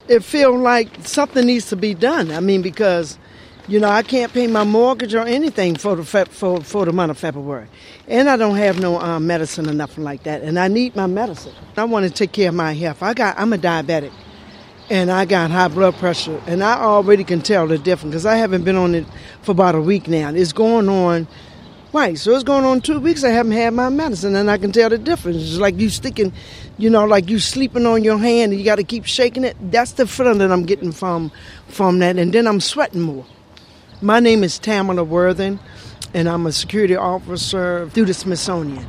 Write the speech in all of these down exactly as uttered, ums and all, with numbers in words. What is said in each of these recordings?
It feels like something needs to be done. I mean, because, you know, I can't pay my mortgage or anything for the fe- for for the month of February, and I don't have no um, medicine or nothing like that. And I need my medicine. I want to take care of my health. I got I'm a diabetic, and I got high blood pressure, and I already can tell the difference because I haven't been on it for about a week now. It's going on. Right, so it's going on two weeks I haven't had my medicine, and I can tell the difference. It's like you sticking, you know, like you sleeping on your hand, and you got to keep shaking it. That's the feeling that I'm getting from from that, and then I'm sweating more. My name is Tamala Worthen, and I'm a security officer through the Smithsonian.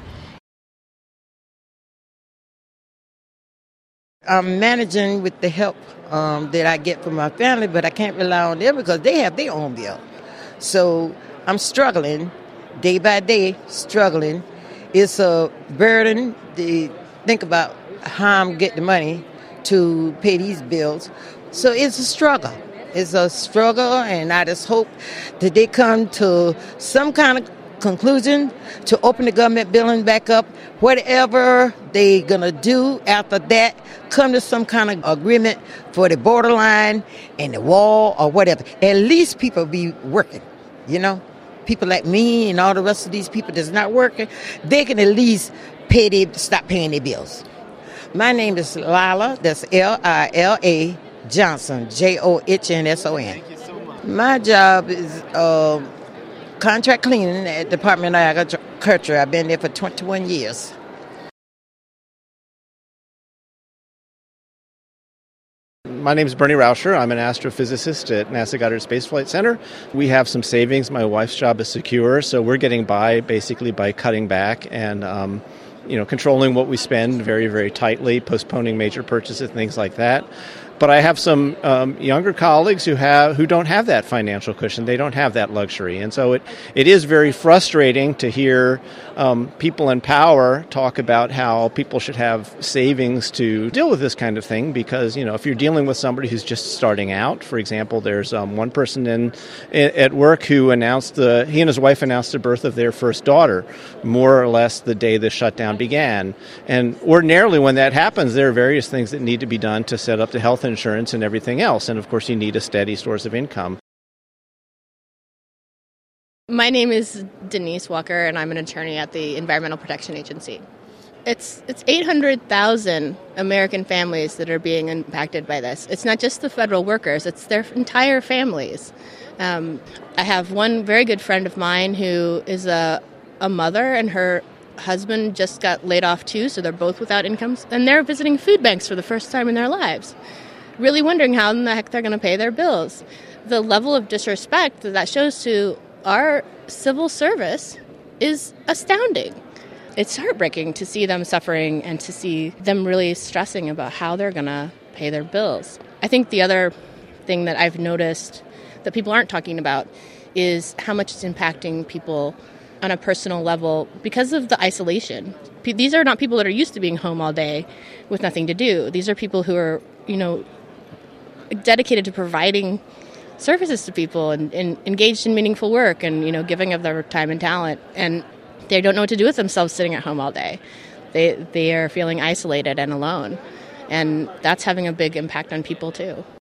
I'm managing with the help um, that I get from my family, but I can't rely on them because they have their own bill. So I'm struggling. Day by day, struggling. It's a burden to think about how I'm getting the money to pay these bills. So it's a struggle. It's a struggle, and I just hope that they come to some kind of conclusion to open the government building back up. Whatever they're going to do after that, come to some kind of agreement for the borderline and the wall or whatever. At least people be working, you know. People like me and all the rest of these people that's not working, they can at least pay their, stop paying their bills. My name is Lila, that's L I L A Johnson, J O H N S O N. Thank you so much. My job is uh, contract cleaning at the Department of Agriculture. I've been there for twenty-one years. My name is Bernie Rauscher. I'm an astrophysicist at NASA Goddard Space Flight Center. We have some savings. My wife's job is secure, so we're getting by basically by cutting back and um, you know, controlling what we spend very, very tightly, postponing major purchases, things like that. But I have some um, younger colleagues who have who don't have that financial cushion. They don't have that luxury. And so it, it is very frustrating to hear um, people in power talk about how people should have savings to deal with this kind of thing because, you know, if you're dealing with somebody who's just starting out, for example, there's um, one person in, in at work who announced, the he and his wife announced the birth of their first daughter, more or less the day the shutdown began. And ordinarily when that happens, there are various things that need to be done to set up the health insurance and everything else. And of course, you need a steady source of income. My name is Denise Walker, and I'm an attorney at the Environmental Protection Agency. It's it's eight hundred thousand American families that are being impacted by this. It's not just the federal workers, it's their entire families. Um, I have one very good friend of mine who is a, a mother, and her husband just got laid off too, so they're both without incomes, and they're visiting food banks for the first time in their lives, really wondering how in the heck they're going to pay their bills. The level of disrespect that that shows to our civil service is astounding. It's heartbreaking to see them suffering and to see them really stressing about how they're going to pay their bills. I think the other thing that I've noticed that people aren't talking about is how much it's impacting people on a personal level because of the isolation. These are not people that are used to being home all day with nothing to do. These are people who are, you know, dedicated to providing services to people and, and engaged in meaningful work and, you know, giving of their time and talent. And they don't know what to do with themselves sitting at home all day. They they are feeling isolated and alone. And that's having a big impact on people too.